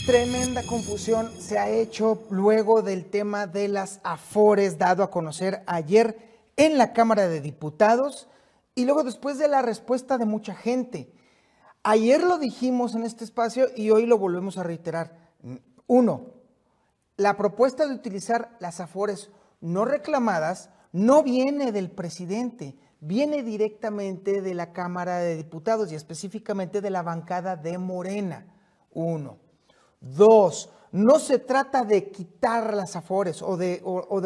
Tremenda confusión se ha hecho luego del tema de las afores dado a conocer ayer en la Cámara de Diputados y luego después de la respuesta de mucha gente. Ayer lo dijimos en este espacio y hoy lo volvemos a reiterar. Uno, la propuesta de utilizar las afores no reclamadas no viene del presidente, viene directamente de la Cámara de Diputados y específicamente de la bancada de Morena. Uno. Dos, no se trata de quitar las afores o de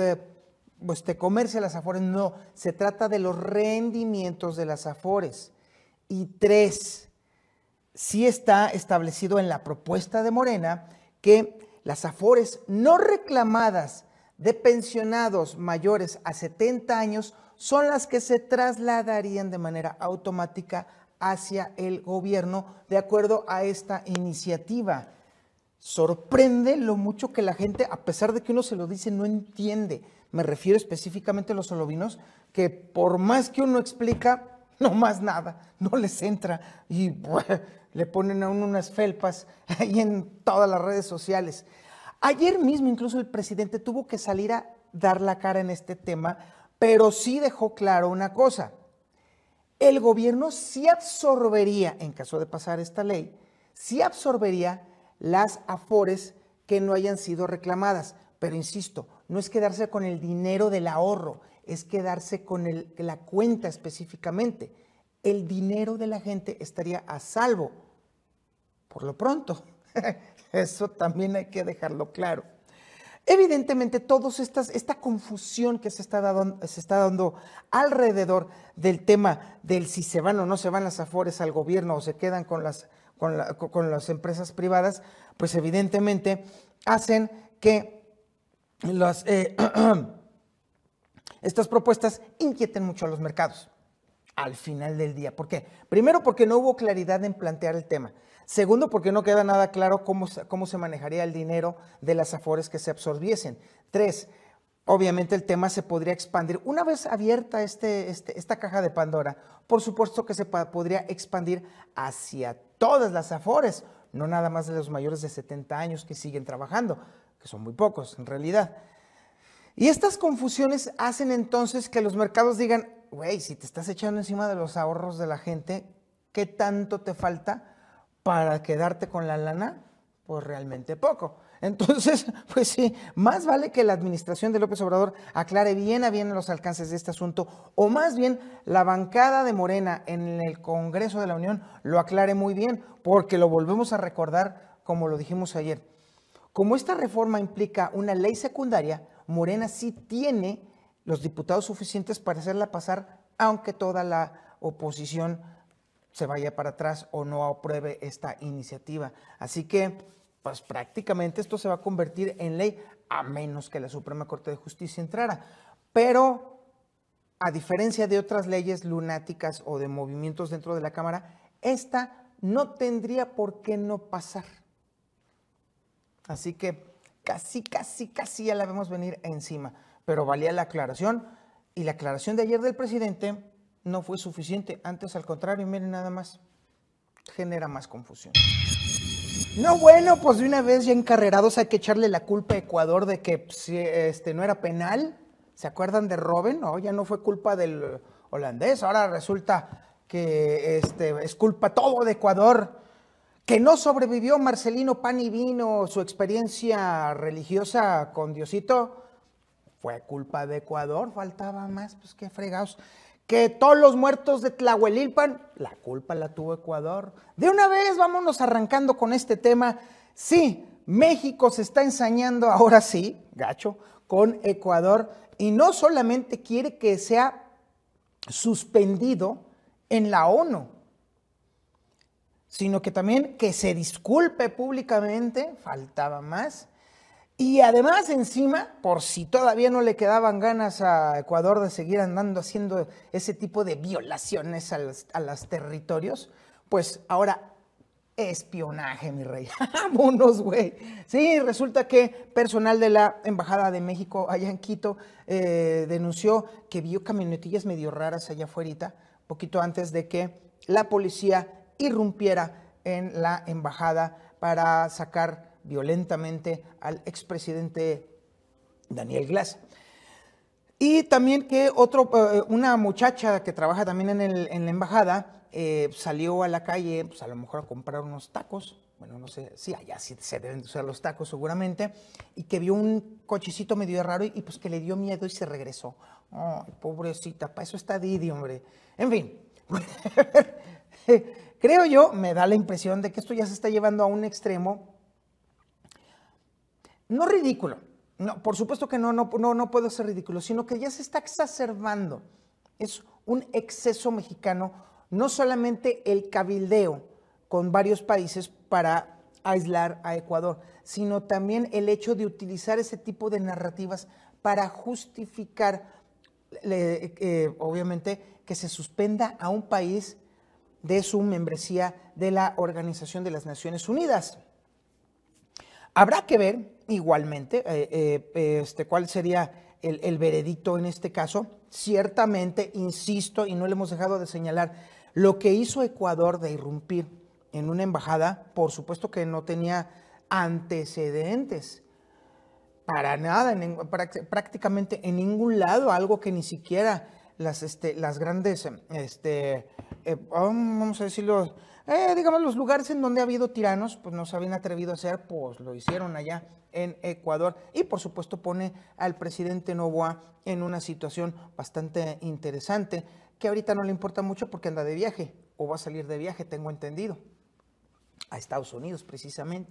comerse las afores, no, se trata de los rendimientos de las afores. Y tres, sí está establecido en la propuesta de Morena que las afores no reclamadas de pensionados mayores a 70 años son las que se trasladarían de manera automática hacia el gobierno de acuerdo a esta iniciativa. Sorprende lo mucho que la gente, a pesar de que uno se lo dice, no entiende. Me refiero específicamente a los solovinos, que por más que uno explica, no más nada, no les entra y le ponen a uno unas felpas ahí en todas las redes sociales. Ayer mismo incluso el presidente tuvo que salir a dar la cara en este tema, pero sí dejó claro una cosa. El gobierno sí absorbería, en caso de pasar esta ley, sí absorbería las afores que no hayan sido reclamadas. Pero insisto, no es quedarse con el dinero del ahorro, es quedarse con la cuenta específicamente. El dinero de la gente estaría a salvo. Por lo pronto, eso también hay que dejarlo claro. Evidentemente, esta confusión que se está dando alrededor del tema del si se van o no se van las afores al gobierno o se quedan con las empresas privadas, pues evidentemente hacen que estas propuestas inquieten mucho a los mercados al final del día. ¿Por qué? Primero, porque no hubo claridad en plantear el tema. Segundo, porque no queda nada claro cómo se manejaría el dinero de las afores que se absorbiesen. Tres, obviamente el tema se podría expandir. Una vez abierta esta caja de Pandora, por supuesto que se podría expandir hacia todas las afores, no nada más de los mayores de 70 años que siguen trabajando, que son muy pocos en realidad. Y estas confusiones hacen entonces que los mercados digan, güey, si te estás echando encima de los ahorros de la gente, ¿qué tanto te falta para quedarte con la lana? Pues realmente poco. Entonces, pues sí, más vale que la administración de López Obrador aclare bien a bien los alcances de este asunto, o más bien la bancada de Morena en el Congreso de la Unión lo aclare muy bien, porque lo volvemos a recordar como lo dijimos ayer. Como esta reforma implica una ley secundaria, Morena sí tiene los diputados suficientes para hacerla pasar, aunque toda la oposición se vaya para atrás o no apruebe esta iniciativa. Así que, pues prácticamente esto se va a convertir en ley, a menos que la Suprema Corte de Justicia entrara. Pero, a diferencia de otras leyes lunáticas o de movimientos dentro de la Cámara, esta no tendría por qué no pasar. Así que casi ya la vemos venir encima. Pero valía la aclaración, y la aclaración de ayer del presidente no fue suficiente. Antes, al contrario, miren nada más, genera más confusión. No, bueno, pues de una vez ya encarrerados hay que echarle la culpa a Ecuador de que no era penal. ¿Se acuerdan de Robben? No, ya no fue culpa del holandés, ahora resulta que es culpa todo de Ecuador. Que no sobrevivió Marcelino Pan y Vino, su experiencia religiosa con Diosito, fue culpa de Ecuador, faltaba más, pues qué fregados. Que todos los muertos de Tlahuelilpan, la culpa la tuvo Ecuador. De una vez vámonos arrancando con este tema. Sí, México se está ensañando ahora sí, gacho, con Ecuador, y no solamente quiere que sea suspendido en la ONU, sino que también que se disculpe públicamente, faltaba más. Y además encima, por si todavía no le quedaban ganas a Ecuador de seguir andando haciendo ese tipo de violaciones a los territorios, pues ahora espionaje, mi rey. Vámonos, güey. Sí, resulta que personal de la Embajada de México allá en Quito denunció que vio camionetillas medio raras allá afuera, poquito antes de que la policía irrumpiera en la embajada para sacar violentamente al expresidente Daniel Glass. Y también que una muchacha que trabaja también en la embajada salió a la calle, pues a lo mejor a comprar unos tacos, bueno, no sé, sí, allá sí se deben de usar los tacos seguramente, y que vio un cochecito medio raro y pues que le dio miedo y se regresó. Oh, pobrecita, para eso está Didi, hombre. En fin, creo yo, me da la impresión de que esto ya se está llevando a un extremo, no ridículo, no, por supuesto que no puedo ser ridículo, sino que ya se está exacerbando. Es un exceso mexicano, no solamente el cabildeo con varios países para aislar a Ecuador, sino también el hecho de utilizar ese tipo de narrativas para justificar, obviamente, que se suspenda a un país de su membresía de la Organización de las Naciones Unidas. Habrá que ver igualmente cuál sería el veredicto en este caso. Ciertamente, insisto, y no le hemos dejado de señalar, lo que hizo Ecuador de irrumpir en una embajada, por supuesto que no tenía antecedentes para nada, prácticamente en ningún lado, algo que ni siquiera las grandes, vamos a decirlo, digamos, los lugares en donde ha habido tiranos, pues no se habían atrevido a hacer, pues lo hicieron allá en Ecuador, y por supuesto pone al presidente Noboa en una situación bastante interesante, que ahorita no le importa mucho porque anda de viaje, o va a salir de viaje, tengo entendido, a Estados Unidos precisamente.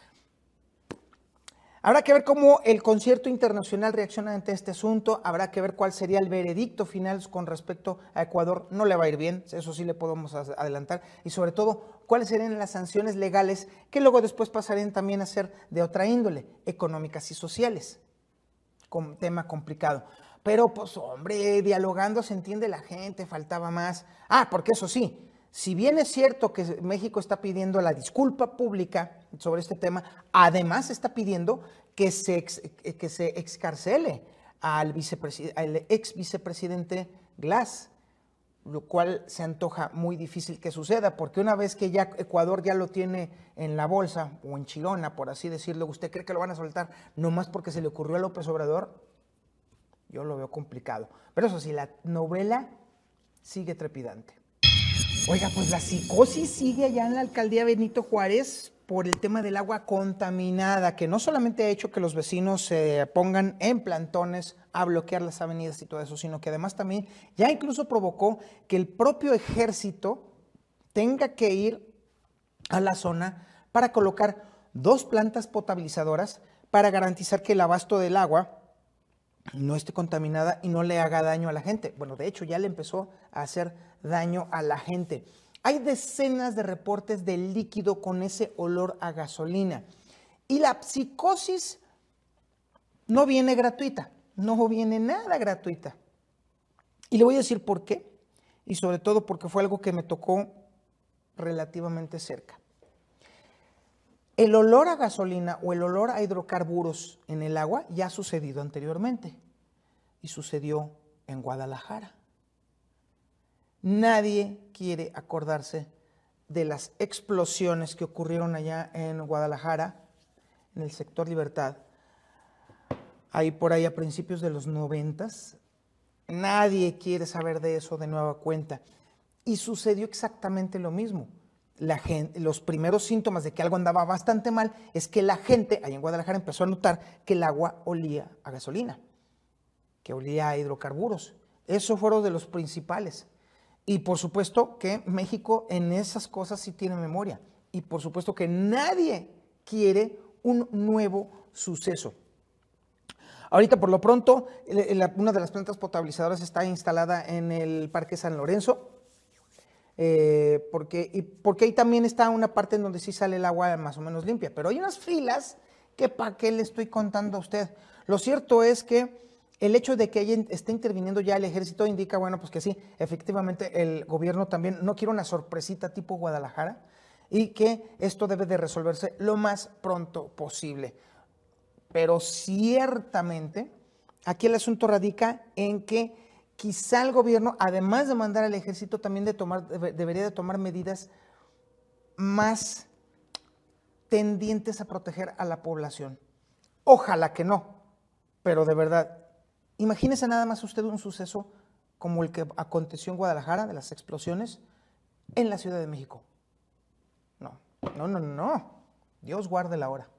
Habrá que ver cómo el concierto internacional reacciona ante este asunto, habrá que ver cuál sería el veredicto final con respecto a Ecuador. No le va a ir bien, eso sí le podemos adelantar, y sobre todo, cuáles serían las sanciones legales que luego después pasarían también a ser de otra índole, económicas y sociales. Tema complicado. Pero pues hombre, dialogando se entiende la gente, faltaba más. Porque eso sí, si bien es cierto que México está pidiendo la disculpa pública sobre este tema, además está pidiendo que se excarcele al ex vicepresidente Glass, lo cual se antoja muy difícil que suceda, porque una vez que ya Ecuador ya lo tiene en la bolsa o en chilona, por así decirlo, ¿usted cree que lo van a soltar nomás porque se le ocurrió a López Obrador? Yo lo veo complicado. Pero eso sí, la novela sigue trepidante. Oiga, pues la psicosis sigue allá en la alcaldía Benito Juárez por el tema del agua contaminada, que no solamente ha hecho que los vecinos se pongan en plantones a bloquear las avenidas y todo eso, sino que además también ya incluso provocó que el propio ejército tenga que ir a la zona para colocar 2 plantas potabilizadoras para garantizar que el abasto del agua no esté contaminada y no le haga daño a la gente. Bueno, de hecho ya le empezó a hacer daño a la gente. Hay decenas de reportes de líquido con ese olor a gasolina. Y la psicosis no viene gratuita, no viene nada gratuita. Y le voy a decir por qué, y sobre todo porque fue algo que me tocó relativamente cerca. El olor a gasolina o el olor a hidrocarburos en el agua ya ha sucedido anteriormente y sucedió en Guadalajara. Nadie quiere acordarse de las explosiones que ocurrieron allá en Guadalajara, en el sector Libertad, ahí por ahí a principios de los 90s. Nadie quiere saber de eso de nueva cuenta. Y sucedió exactamente lo mismo. Los primeros síntomas de que algo andaba bastante mal es que la gente allá en Guadalajara empezó a notar que el agua olía a gasolina, que olía a hidrocarburos. Esos fueron de los principales. Y por supuesto que México en esas cosas sí tiene memoria. Y por supuesto que nadie quiere un nuevo suceso. Ahorita por lo pronto una de las plantas potabilizadoras está instalada en el Parque San Lorenzo. Porque ahí también está una parte en donde sí sale el agua más o menos limpia, pero hay unas filas que para qué le estoy contando a usted. Lo cierto es que el hecho de que ahí esté interviniendo ya el ejército indica, bueno, pues que sí, efectivamente el gobierno también no quiere una sorpresita tipo Guadalajara y que esto debe de resolverse lo más pronto posible. Pero ciertamente aquí el asunto radica en que quizá el gobierno, además de mandar al ejército, también debería de tomar medidas más tendientes a proteger a la población. Ojalá que no, pero de verdad, imagínese nada más usted un suceso como el que aconteció en Guadalajara, de las explosiones, en la Ciudad de México. No, no, no, no. Dios guarde la hora.